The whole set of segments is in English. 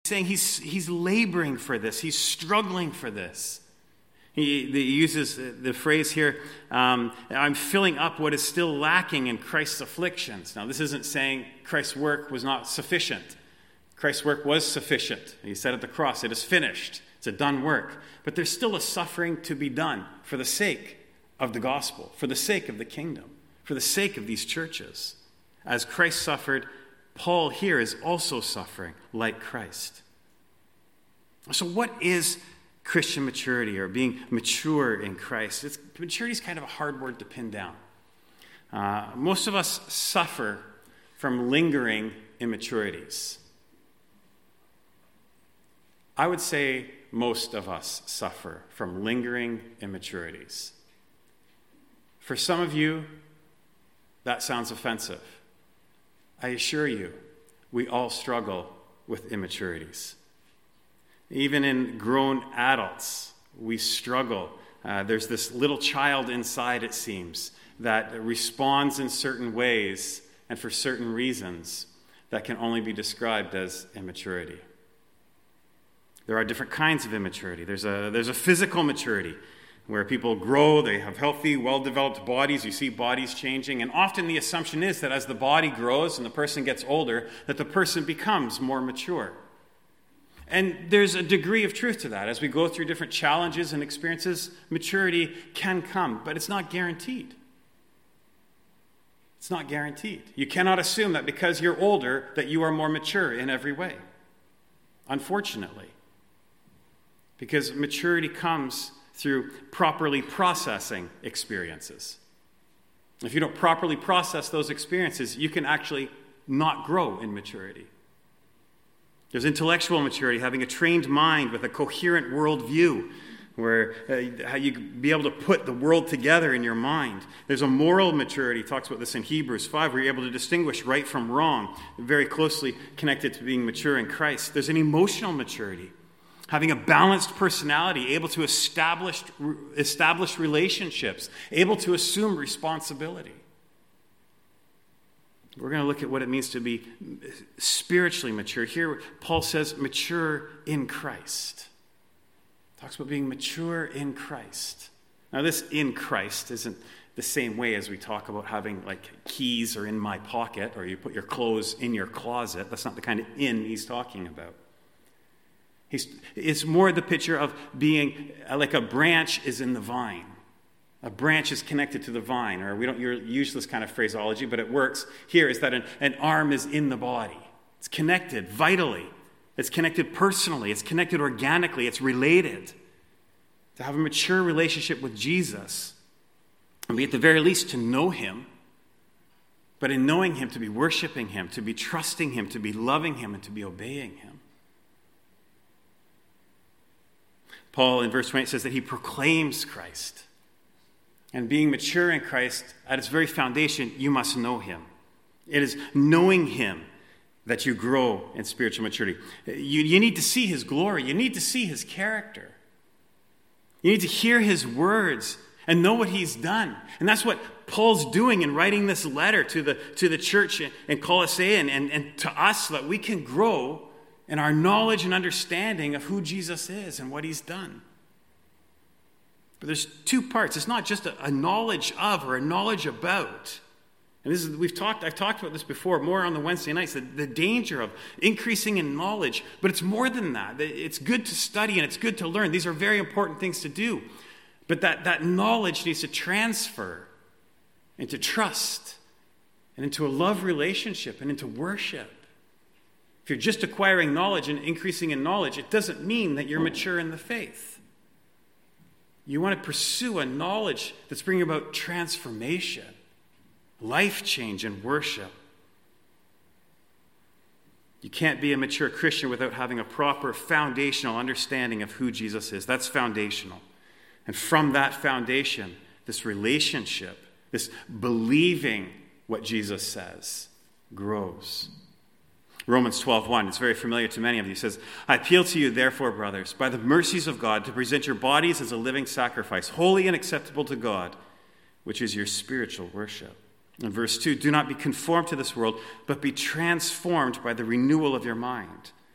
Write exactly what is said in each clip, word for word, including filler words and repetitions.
saying he's, he's laboring for this. He's struggling for this. He, he uses the phrase here, um, I'm filling up what is still lacking in Christ's afflictions. Now, this isn't saying Christ's work was not sufficient. Christ's work was sufficient. He said at the cross, it is finished. It's a done work. But there's still a suffering to be done for the sake of the gospel, for the sake of the kingdom, for the sake of these churches. As Christ suffered, Paul here is also suffering like Christ. So what is Christian maturity, or being mature in Christ? It's, maturity is kind of a hard word to pin down. Uh, most of us suffer from lingering immaturities. I would say most of us suffer from lingering immaturities. For some of you, that sounds offensive. I assure you, we all struggle with immaturities. Even in grown adults, we struggle. Uh, there's this little child inside, it seems, that responds in certain ways and for certain reasons that can only be described as immaturity. There are different kinds of immaturity. There's a, there's a physical maturity where people grow, they have healthy, well-developed bodies. You see bodies changing, and often the assumption is that as the body grows and the person gets older, that the person becomes more mature. And there's a degree of truth to that. As we go through different challenges and experiences, maturity can come, but it's not guaranteed. It's not guaranteed. You cannot assume that because you're older that you are more mature in every way. Unfortunately. Because maturity comes through properly processing experiences. If you don't properly process those experiences, you can actually not grow in maturity. There's intellectual maturity, having a trained mind with a coherent worldview, where uh, how you be able to put the world together in your mind. There's a moral maturity, he talks about this in Hebrews five, where you're able to distinguish right from wrong, very closely connected to being mature in Christ. There's an emotional maturity, having a balanced personality, able to establish, establish relationships, able to assume responsibility. We're going to look at what it means to be spiritually mature. Here, Paul says, mature in Christ. Talks about being mature in Christ. Now, this in Christ isn't the same way as we talk about having like keys are in my pocket, or you put your clothes in your closet. That's not the kind of in he's talking about. He's, it's more the picture of being like a branch is in the vine. A branch is connected to the vine, or we don't use this kind of phraseology, but it works here, is that an, an arm is in the body. It's connected vitally. It's connected personally. It's connected organically. It's related. To have a mature relationship with Jesus, and be at the very least to know him, but in knowing him, to be worshiping him, to be trusting him, to be loving him, and to be obeying him. Paul in verse twenty says that he proclaims Christ. And being mature in Christ, at its very foundation, you must know him. It is knowing him that you grow in spiritual maturity. You, you need to see his glory. You need to see his character. You need to hear his words and know what he's done. And that's what Paul's doing in writing this letter to the, to the church in Colossae and, and, and to us, so that we can grow in our knowledge and understanding of who Jesus is and what he's done. But there's two parts. It's not just a, a knowledge of or a knowledge about. And this is we've talked. I've talked about this before, more on the Wednesday nights. The, the danger of increasing in knowledge, but it's more than that. It's good to study and it's good to learn. These are very important things to do. But that that knowledge needs to transfer into trust and into a love relationship and into worship. If you're just acquiring knowledge and increasing in knowledge, it doesn't mean that you're mature in the faith. You want to pursue a knowledge that's bringing about transformation, life change, and worship. You can't be a mature Christian without having a proper foundational understanding of who Jesus is. That's foundational. And from that foundation, this relationship, this believing what Jesus says, grows. Romans twelve one, it's very familiar to many of you. It says, I appeal to you, therefore, brothers, by the mercies of God, to present your bodies as a living sacrifice, holy and acceptable to God, which is your spiritual worship. In verse two, do not be conformed to this world, but be transformed by the renewal of your mind,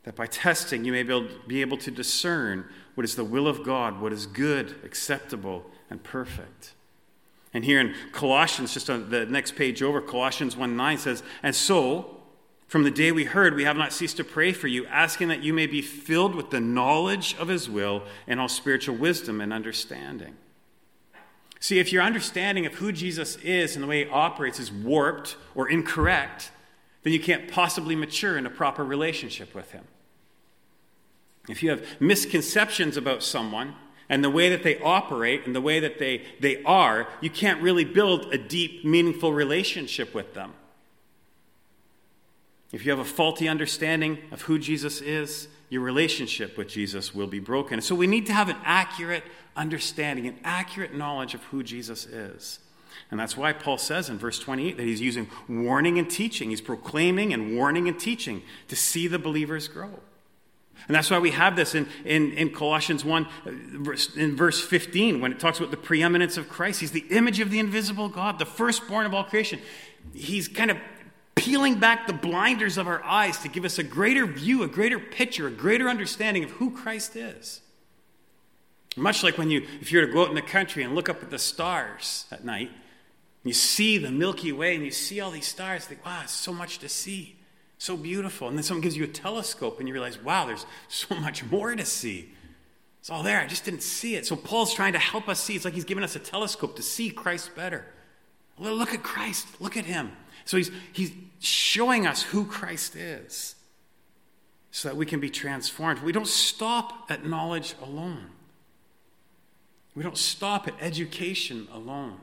that by testing you may be able, be able to discern what is the will of God, what is good, acceptable, and perfect. And here in Colossians, just on the next page over, Colossians one nine says, "And so, from the day we heard, we have not ceased to pray for you, asking that you may be filled with the knowledge of his will and all spiritual wisdom and understanding." See, if your understanding of who Jesus is and the way he operates is warped or incorrect, then you can't possibly mature in a proper relationship with him. If you have misconceptions about someone and the way that they operate and the way that they, they are, you can't really build a deep, meaningful relationship with them. If you have a faulty understanding of who Jesus is, your relationship with Jesus will be broken. And so we need to have an accurate understanding, an accurate knowledge of who Jesus is. And that's why Paul says in verse twenty-eight that he's using warning and teaching. He's proclaiming and warning and teaching to see the believers grow. And that's why we have this in, in, in Colossians one, in verse fifteen, when it talks about the preeminence of Christ. He's the image of the invisible God, the firstborn of all creation. He's kind of peeling back the blinders of our eyes to give us a greater view, a greater picture, a greater understanding of who Christ is. Much like when you, if you were to go out in the country and look up at the stars at night, you see the Milky Way and you see all these stars, you think, wow, it's so much to see, so beautiful. And then someone gives you a telescope and you realize, wow, there's so much more to see. It's all there, I just didn't see it. So Paul's trying to help us see. It's like he's giving us a telescope to see Christ better. Well, look at Christ, look at him. So he's, he's showing us who Christ is so that we can be transformed. We don't stop at knowledge alone. We don't stop at education alone.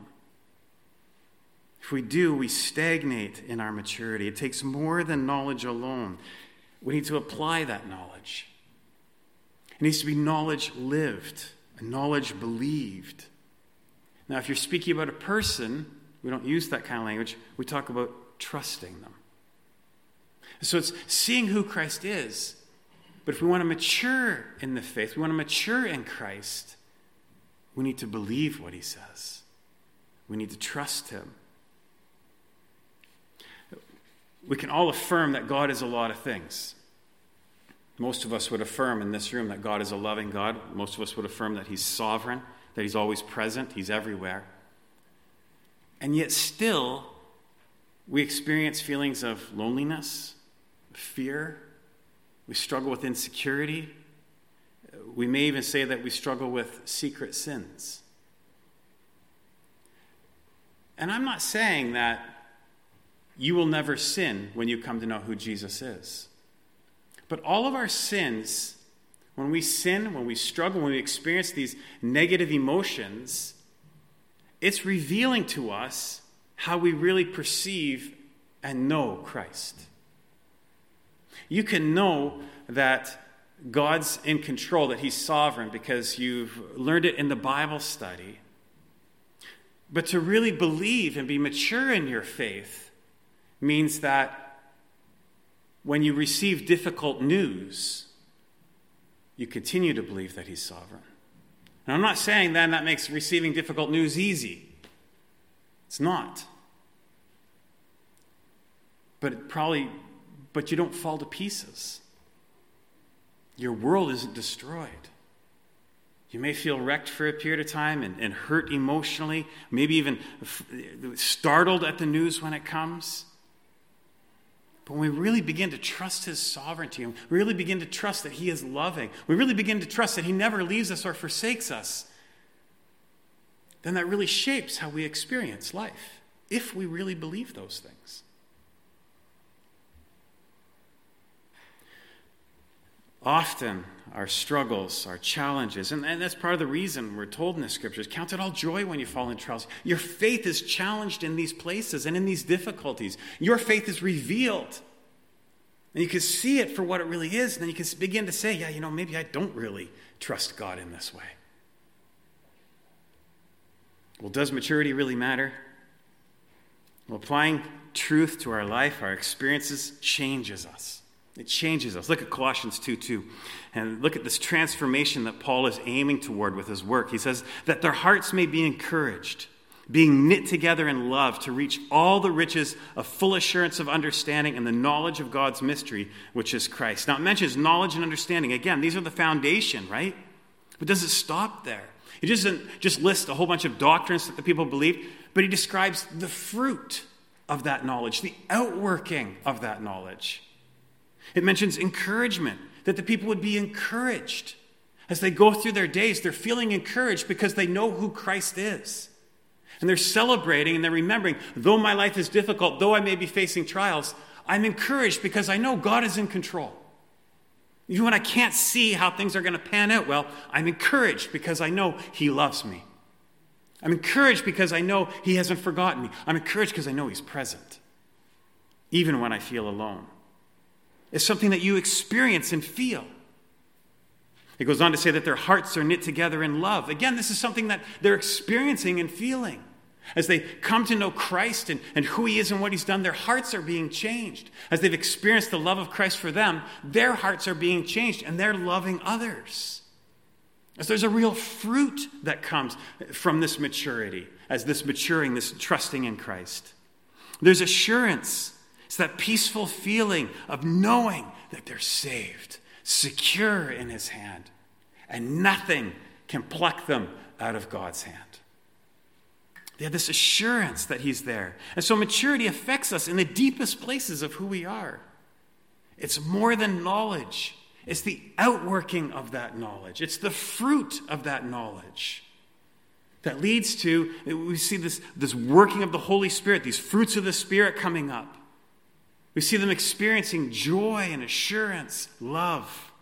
If we do, we stagnate in our maturity. It takes more than knowledge alone. We need to apply that knowledge. It needs to be knowledge lived, knowledge believed. Now, if you're speaking about a person, we don't use that kind of language. We talk about trusting them. So it's seeing who Christ is. But if we want to mature in the faith, we want to mature in Christ, we need to believe what he says. We need to trust him. We can all affirm that God is a lot of things. Most of us would affirm in this room that God is a loving God. Most of us would affirm that he's sovereign, that he's always present, he's everywhere. And yet still, we experience feelings of loneliness, fear. We struggle with insecurity. We may even say that we struggle with secret sins. And I'm not saying that you will never sin when you come to know who Jesus is. But all of our sins, when we sin, when we struggle, when we experience these negative emotions, it's revealing to us how we really perceive and know Christ. You can know that God's in control, that he's sovereign because you've learned it in the Bible study. But to really believe and be mature in your faith means that when you receive difficult news, you continue to believe that he's sovereign. And I'm not saying then that makes receiving difficult news easy. It's not. But it probably, but you don't fall to pieces. Your world isn't destroyed. You may feel wrecked for a period of time and, and hurt emotionally, maybe even f- startled at the news when it comes. But when we really begin to trust his sovereignty, and we really begin to trust that he is loving, we really begin to trust that he never leaves us or forsakes us, then that really shapes how we experience life, if we really believe those things. Often, our struggles, our challenges, and, and that's part of the reason we're told in the scriptures, count it all joy when you fall in trials. Your faith is challenged in these places and in these difficulties. Your faith is revealed. And you can see it for what it really is, and then you can begin to say, yeah, you know, maybe I don't really trust God in this way. Well, does maturity really matter? Well, applying truth to our life, our experiences, changes us. It changes us. Look at Colossians two two. And look at this transformation that Paul is aiming toward with his work. He says that their hearts may be encouraged. being knit together in love to reach all the riches of full assurance of understanding and the knowledge of God's mystery, which is Christ. Now, it mentions knowledge and understanding. Again, these are the foundation, right? But does it stop there? He doesn't just list a whole bunch of doctrines that the people believed, but he describes the fruit of that knowledge, the outworking of that knowledge. It mentions encouragement, that the people would be encouraged. As they go through their days, they're feeling encouraged because they know who Christ is. And they're celebrating and they're remembering, though my life is difficult, though I may be facing trials, I'm encouraged because I know God is in control. Even when I can't see how things are going to pan out well, I'm encouraged because I know he loves me. I'm encouraged because I know he hasn't forgotten me. I'm encouraged because I know he's present, even when I feel alone. It's something that you experience and feel. It goes on to say that their hearts are knit together in love. Again, this is something that they're experiencing and feeling. As they come to know Christ and, and who he is and what he's done, their hearts are being changed. As they've experienced the love of Christ for them, their hearts are being changed and they're loving others. As there's a real fruit that comes from this maturity, as this maturing, this trusting in Christ. There's assurance. It's that peaceful feeling of knowing that they're saved, secure in his hand, and nothing can pluck them out of God's hand. They have this assurance that he's there. And so maturity affects us in the deepest places of who we are. It's more than knowledge. It's the outworking of that knowledge. It's the fruit of that knowledge that leads to, we see this, this working of the Holy Spirit, these fruits of the Spirit coming up. We see them experiencing joy and assurance, love.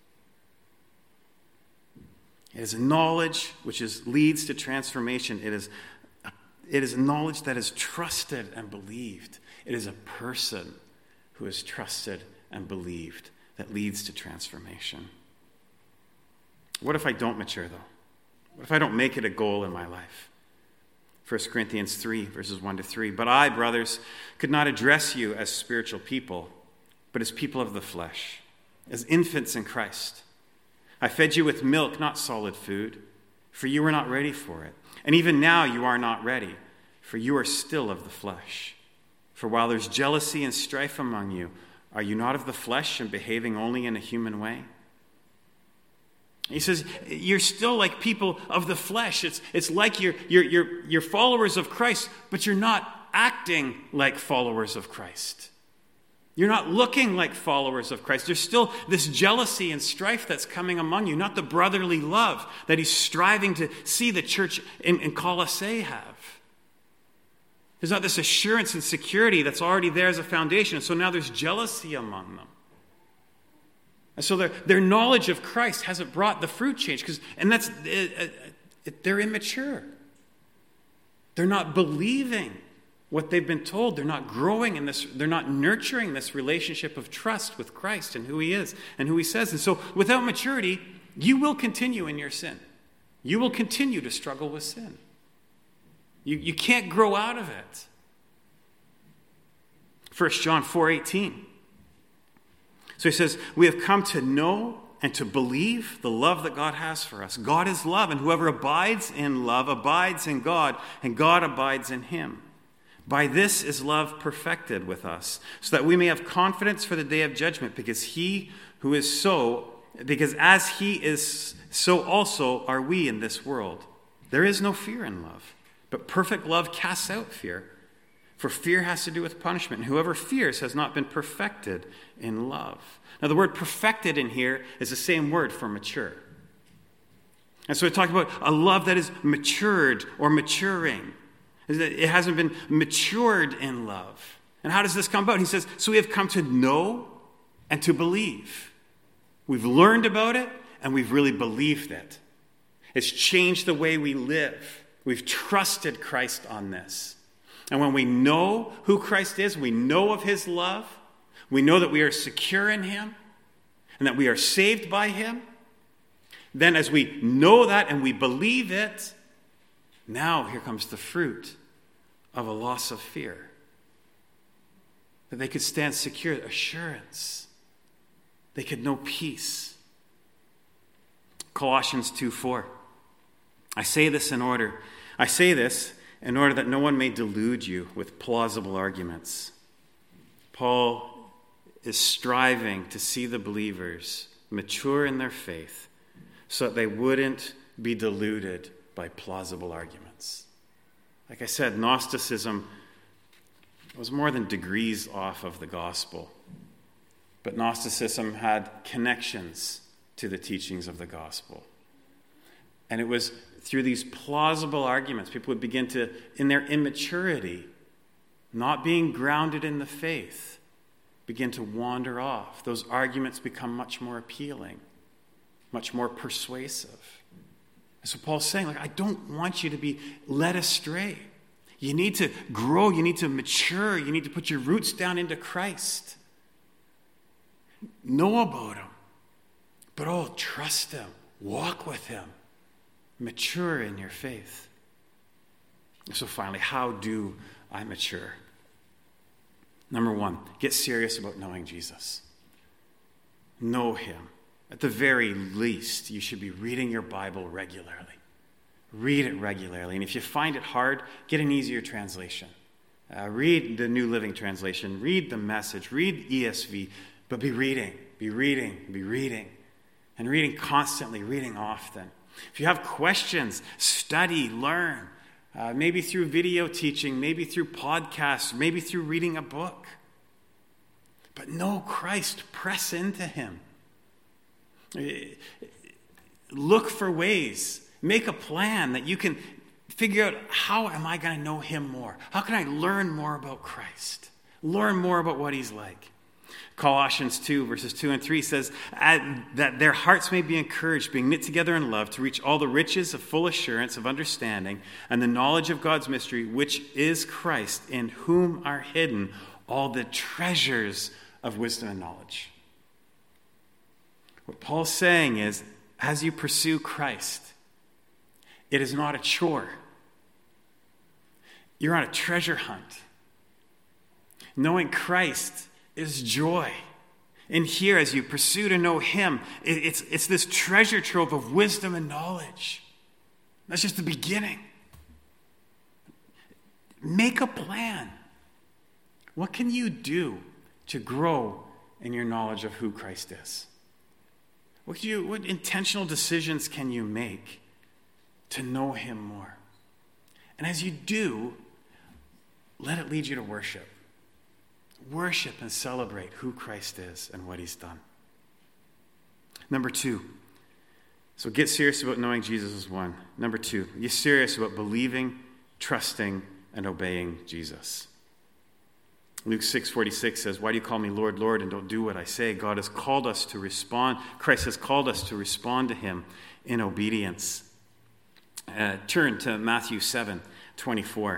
It is a knowledge which is, leads to transformation. It is It is knowledge that is trusted and believed. It is a person who is trusted and believed that leads to transformation. What if I don't mature, though? What if I don't make it a goal in my life? First Corinthians three, verses one to three. But I, brothers, could not address you as spiritual people, but as people of the flesh, as infants in Christ. I fed you with milk, not solid food, for you were not ready for it. And even now you are not ready, for you are still of the flesh. For while there's jealousy and strife among you, are you not of the flesh and behaving only in a human way? He says, you're still like people of the flesh. It's, it's like you're, you're, you're, you're followers of Christ, but you're not acting like followers of Christ. You're not looking like followers of Christ. There's still this jealousy and strife that's coming among you, not the brotherly love that he's striving to see the church in, in Colossae have. There's not this assurance and security that's already there as a foundation. And so now there's jealousy among them. And so their, their knowledge of Christ hasn't brought the fruit change. Because, and that's, it, it, it, they're immature. They're not believing what they've been told. They're not growing in this, they're not nurturing this relationship of trust with Christ and who he is and who he says. And so without maturity, you will continue in your sin. You will continue to struggle with sin. You, you can't grow out of it. First John four eighteen. So he says, we have come to know and to believe the love that God has for us. God is love, and whoever abides in love abides in God, and God abides in him. By this is love perfected with us, so that we may have confidence for the day of judgment, because he who is so, because as he is, so also are we in this world. There is no fear in love, but perfect love casts out fear. For fear has to do with punishment, and whoever fears has not been perfected in love. Now, the word perfected in here is the same word for mature. And so we're talking about a love that is matured or maturing. It hasn't been matured in love. And how does this come about? He says, so we have come to know and to believe. We've learned about it, and we've really believed it. It's changed the way we live. We've trusted Christ on this. And when we know who Christ is, we know of his love, we know that we are secure in him, and that we are saved by him, then as we know that and we believe it, now here comes the fruit of a loss of fear. That they could stand secure, assurance. They could know peace. Colossians two four. I say this in order. I say this in order that no one may delude you with plausible arguments. Paul is striving to see the believers mature in their faith so that they wouldn't be deluded by plausible arguments. Like I said, Gnosticism was more than degrees off of the gospel. But Gnosticism had connections to the teachings of the gospel. And it was through these plausible arguments, people would begin to, in their immaturity, not being grounded in the faith, begin to wander off. Those arguments become much more appealing, much more persuasive. And so Paul's saying, like, I don't want you to be led astray. You need to grow, you need to mature, you need to put your roots down into Christ. Know about him, but oh, trust him, walk with him, mature in your faith. So finally, how do I mature? Number one, get serious about knowing Jesus. Know him. At the very least, you should be reading your Bible regularly. Read it regularly. And if you find it hard, get an easier translation. Uh, read the New Living Translation. Read the Message. Read E S V. But be reading, be reading, be reading. And reading constantly, reading often. If you have questions, study, learn. Uh, maybe through video teaching, maybe through podcasts, maybe through reading a book. But know Christ, press into him. Look for ways, make a plan that you can figure out, how am I going to know him more? How can I learn more about Christ? Learn more about what he's like. Colossians two, verses two and three says, that their hearts may be encouraged, being knit together in love, to reach all the riches of full assurance of understanding and the knowledge of God's mystery, which is Christ, in whom are hidden all the treasures of wisdom and knowledge. What Paul's saying is, as you pursue Christ, it is not a chore. You're on a treasure hunt. Knowing Christ is joy. And here, as you pursue to know him, it's, it's this treasure trove of wisdom and knowledge. That's just the beginning. Make a plan. What can you do to grow in your knowledge of who Christ is? What, do you, what intentional decisions can you make to know him more? And as you do, let it lead you to worship. Worship and celebrate who Christ is and what he's done. Number two, so get serious about knowing Jesus is one. Number two, get serious about believing, trusting, and obeying Jesus. Luke six forty-six says, why do you call me Lord, Lord, and don't do what I say? God has called us to respond. Christ has called us to respond to him in obedience. Uh, turn to Matthew seven twenty-four.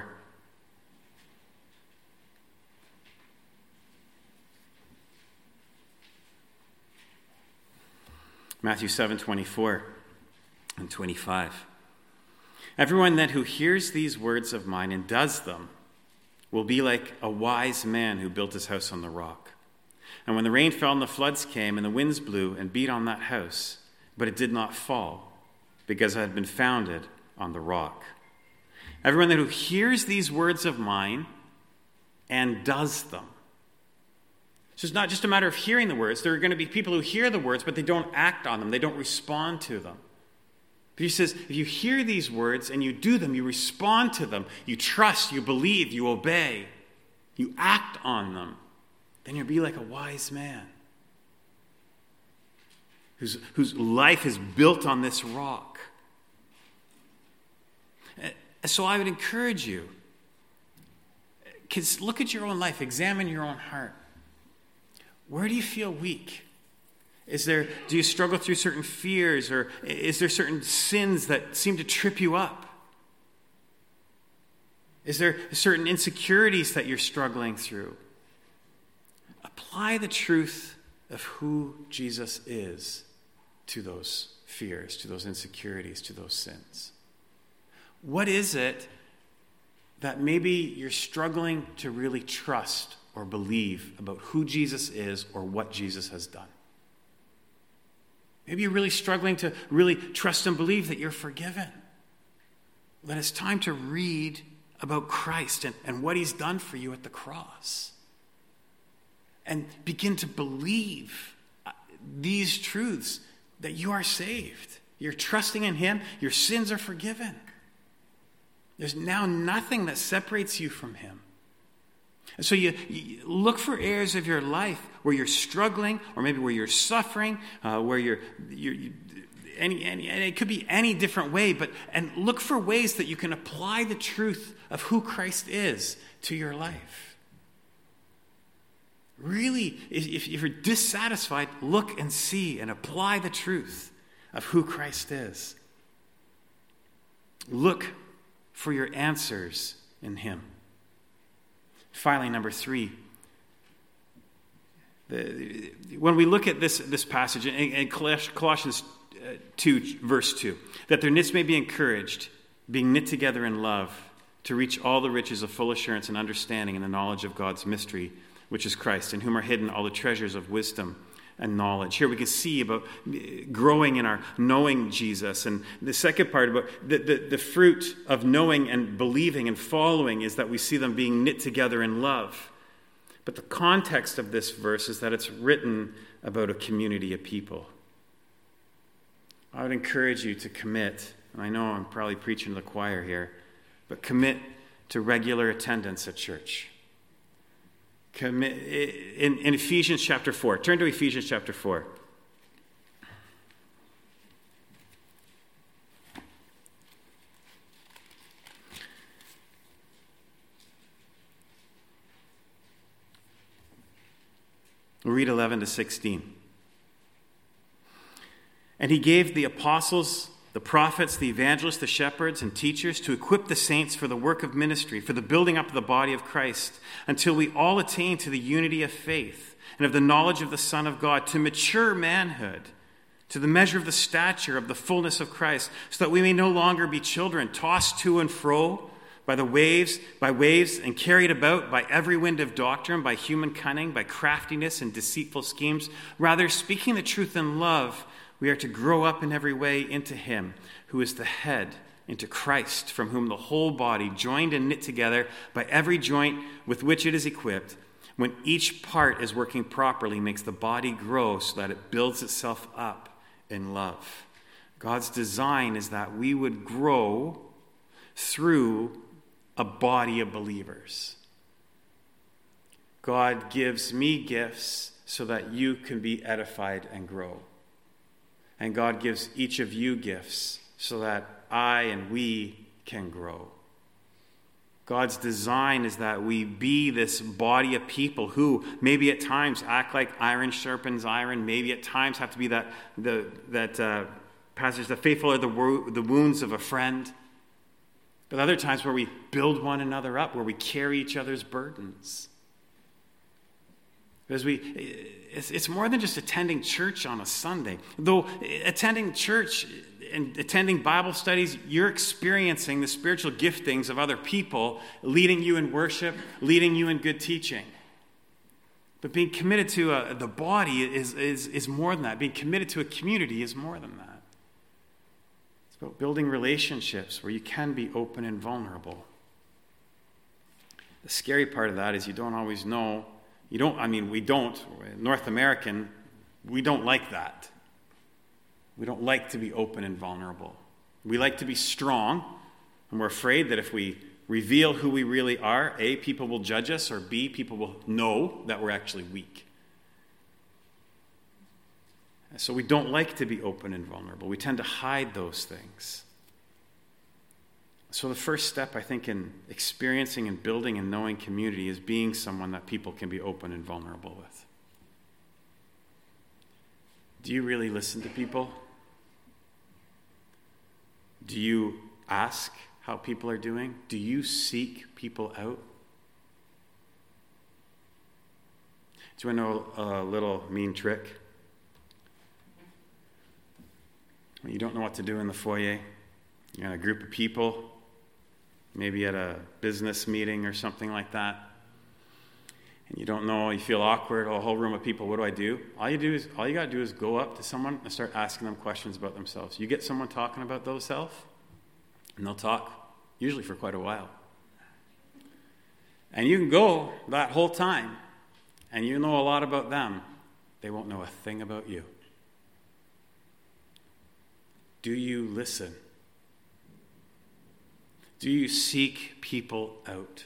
Matthew seven twenty-four and twenty-five. Everyone then who hears these words of mine and does them will be like a wise man who built his house on the rock. And when the rain fell and the floods came and the winds blew and beat on that house, but it did not fall, because it had been founded on the rock. Everyone then who hears these words of mine and does them. So it's not just a matter of hearing the words. There are going to be people who hear the words, but they don't act on them. They don't respond to them. But he says, if you hear these words and you do them, you respond to them, you trust, you believe, you obey, you act on them, then you'll be like a wise man whose, whose life is built on this rock. So I would encourage you, because look at your own life, examine your own heart. Where do you feel weak? Is there, do you struggle through certain fears, or is there certain sins that seem to trip you up? Is there certain insecurities that you're struggling through? Apply the truth of who Jesus is to those fears, to those insecurities, to those sins. What is it that maybe you're struggling to really trust or believe about who Jesus is or what Jesus has done? Maybe you're really struggling to really trust and believe that you're forgiven. Then it's time to read about Christ and, and what he's done for you at the cross. And begin to believe these truths, that you are saved. You're trusting in him. Your sins are forgiven. There's now nothing that separates you from him. And so you, you look for areas of your life where you're struggling, or maybe where you're suffering, uh, where you're, you're you, any, any, and it could be any different way, but and look for ways that you can apply the truth of who Christ is to your life. Really, if, if you're dissatisfied, look and see and apply the truth of who Christ is. Look for your answers in him. Finally, number three, the, when we look at this, this passage in, in Colossians two, verse two, that their knits may be encouraged, being knit together in love, to reach all the riches of full assurance and understanding in the knowledge of God's mystery, which is Christ, in whom are hidden all the treasures of wisdom and knowledge. Here we can see about growing in our knowing Jesus. And the second part about the, the, the fruit of knowing and believing and following is that we see them being knit together in love. But the context of this verse is that it's written about a community of people. I would encourage you to commit, and I know I'm probably preaching to the choir here, but commit to regular attendance at church. Commit, in, in Ephesians chapter four. Turn to Ephesians chapter four. We'll read eleven to sixteen. And he gave the apostles, the prophets, the evangelists, the shepherds, and teachers to equip the saints for the work of ministry, for the building up of the body of Christ, until we all attain to the unity of faith and of the knowledge of the Son of God, to mature manhood, to the measure of the stature of the fullness of Christ, so that we may no longer be children, tossed to and fro by the waves, by waves, and carried about by every wind of doctrine, by human cunning, by craftiness and deceitful schemes. Rather, speaking the truth in love, we are to grow up in every way into him who is the head, into Christ, from whom the whole body, joined and knit together by every joint with which it is equipped, when each part is working properly, makes the body grow so that it builds itself up in love. God's design is that we would grow through a body of believers. God gives me gifts so that you can be edified and grow. And God gives each of you gifts so that I and we can grow. God's design is that we be this body of people who maybe at times act like iron sharpens iron, maybe at times have to be that the that uh, passage, the faithful are the, wo- the wounds of a friend. But other times where we build one another up, where we carry each other's burdens. Because we, it's, it's more than just attending church on a Sunday. Though attending church and attending Bible studies, you're experiencing the spiritual giftings of other people, leading you in worship, leading you in good teaching. But being committed to a, the body is, is, is more than that. Being committed to a community is more than that. It's about building relationships where you can be open and vulnerable. The scary part of that is you don't always know. You don't, I mean, we don't, North American, we don't like that. We don't like to be open and vulnerable. We like to be strong, and we're afraid that if we reveal who we really are, A, people will judge us, or B, people will know that we're actually weak. So we don't like to be open and vulnerable. We tend to hide those things. So the first step, I think, in experiencing and building and knowing community is being someone that people can be open and vulnerable with. Do you really listen to people? Do you ask how people are doing? Do you seek people out? Do you want to know a little mean trick? When you don't know what to do in the foyer, you're in a group of people, maybe at a business meeting or something like that, and you don't know, you feel awkward, a whole room of people, what do I do? All you do is, all you got to do is go up to someone and start asking them questions about themselves. You get someone talking about themselves, and they'll talk, usually for quite a while. And you can go that whole time, and you know a lot about them. They won't know a thing about you. Do you listen? Do you seek people out?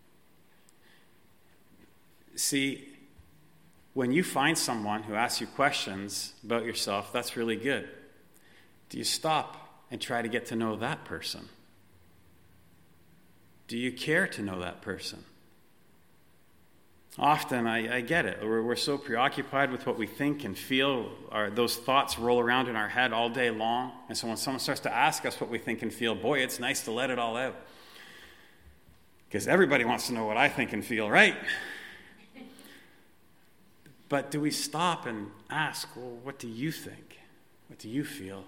See, when you find someone who asks you questions about yourself, that's really good. Do you stop and try to get to know that person? Do you care to know that person? Often, I, I get it. We're, we're so preoccupied with what we think and feel. Our, those thoughts roll around in our head all day long. And so when someone starts to ask us what we think and feel, boy, it's nice to let it all out. Because everybody wants to know what I think and feel, right? But do we stop and ask, well, what do you think? What do you feel?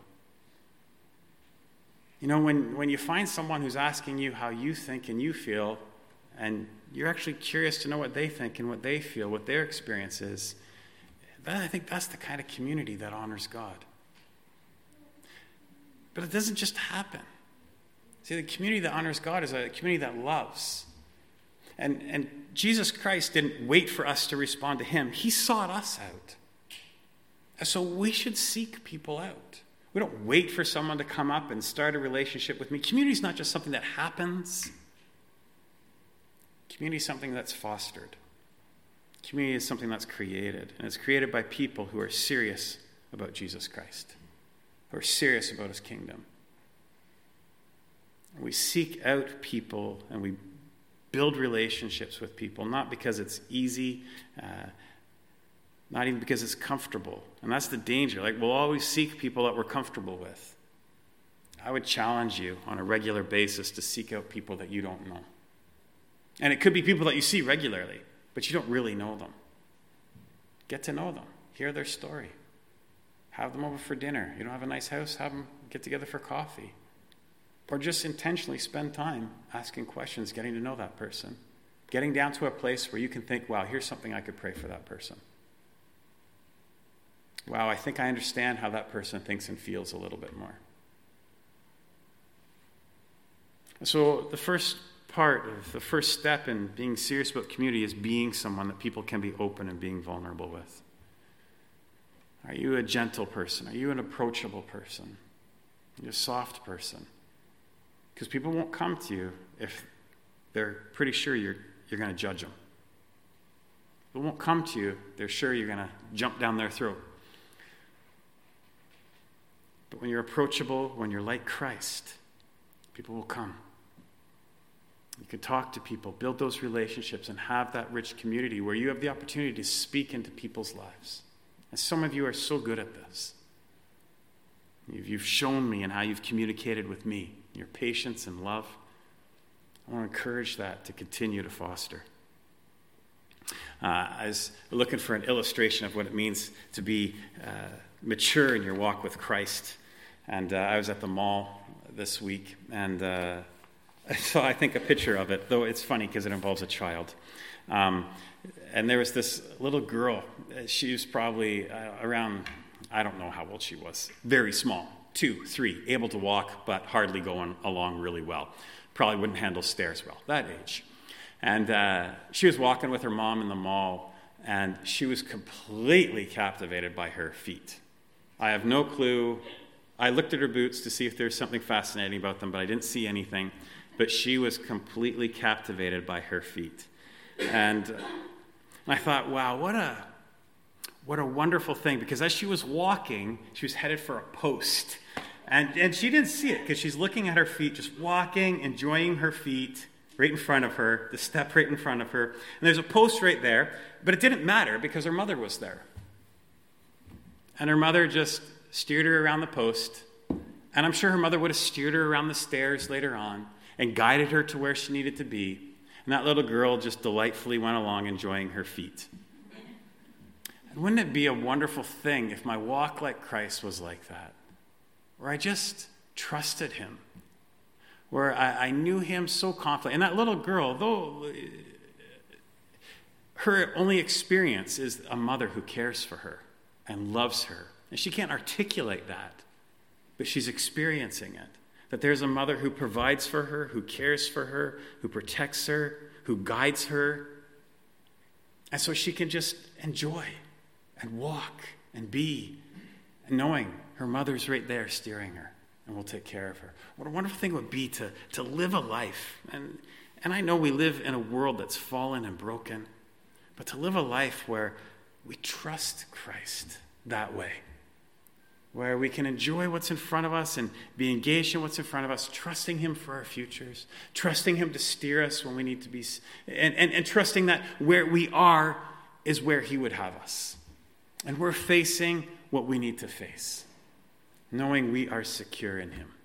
You know, when, when you find someone who's asking you how you think and you feel, and you're actually curious to know what they think and what they feel, what their experience is, then I think that's the kind of community that honors God. But it doesn't just happen. See, the community that honors God is a community that loves. And, and Jesus Christ didn't wait for us to respond to him. He sought us out. And so we should seek people out. We don't wait for someone to come up and start a relationship with me. Community is not just something that happens. Community is something that's fostered. Community is something that's created. And it's created by people who are serious about Jesus Christ, who are serious about his kingdom. And we seek out people and we build relationships with people, not because it's easy, uh, not even because it's comfortable. And that's the danger. Like, we'll always seek people that we're comfortable with. I would challenge you on a regular basis to seek out people that you don't know. And it could be people that you see regularly, but you don't really know them. Get to know them. Hear their story. Have them over for dinner. You don't have a nice house? Have them get together for coffee. Or just intentionally spend time asking questions, getting to know that person. Getting down to a place where you can think, wow, here's something I could pray for that person. Wow, I think I understand how that person thinks and feels a little bit more. So the first part of the first step in being serious about community is being someone that people can be open and being vulnerable with. Are you a gentle person? Are you an approachable person? Are you a soft person? Because people won't come to you if they're pretty sure you're, you're going to judge them. They won't come to you, they're sure you're going to jump down their throat. But when you're approachable, when you're like Christ, people will come. You can talk to people, build those relationships, and have that rich community where you have the opportunity to speak into people's lives. And some of you are so good at this. You've shown me in how you've communicated with me, your patience and love. I want to encourage that to continue to foster. Uh, I was looking for an illustration of what it means to be uh, mature in your walk with Christ. And uh, I was at the mall this week, and uh, I saw, I think, a picture of it, though it's funny because it involves a child. Um, and there was this little girl. She was probably uh, around, I don't know how old she was, very small, two, three, able to walk, but hardly going along really well. Probably wouldn't handle stairs well, that age. And uh, she was walking with her mom in the mall, and she was completely captivated by her feet. I have no clue. I looked at her boots to see if there was something fascinating about them, but I didn't see anything. But she was completely captivated by her feet. And I thought, wow, what a what a wonderful thing. Because as she was walking, she was headed for a post. And, and she didn't see it because she's looking at her feet, just walking, enjoying her feet right in front of her, the step right in front of her. And there's a post right there, but it didn't matter because her mother was there. And her mother just steered her around the post. And I'm sure her mother would have steered her around the stairs later on and guided her to where she needed to be. And that little girl just delightfully went along enjoying her feet. And wouldn't it be a wonderful thing if my walk like Christ was like that? Where I just trusted him. Where I, I knew him so confidently. And that little girl, though her only experience is a mother who cares for her and loves her. And she can't articulate that, but she's experiencing it. That there's a mother who provides for her, who cares for her, who protects her, who guides her. And so she can just enjoy and walk and be, and knowing her mother's right there steering her and will take care of her. What a wonderful thing it would be to, to live a life. And, and I know we live in a world that's fallen and broken, but to live a life where we trust Christ that way, where we can enjoy what's in front of us and be engaged in what's in front of us, trusting him for our futures, trusting him to steer us when we need to be, and, and, and trusting that where we are is where he would have us. And we're facing what we need to face, knowing we are secure in him.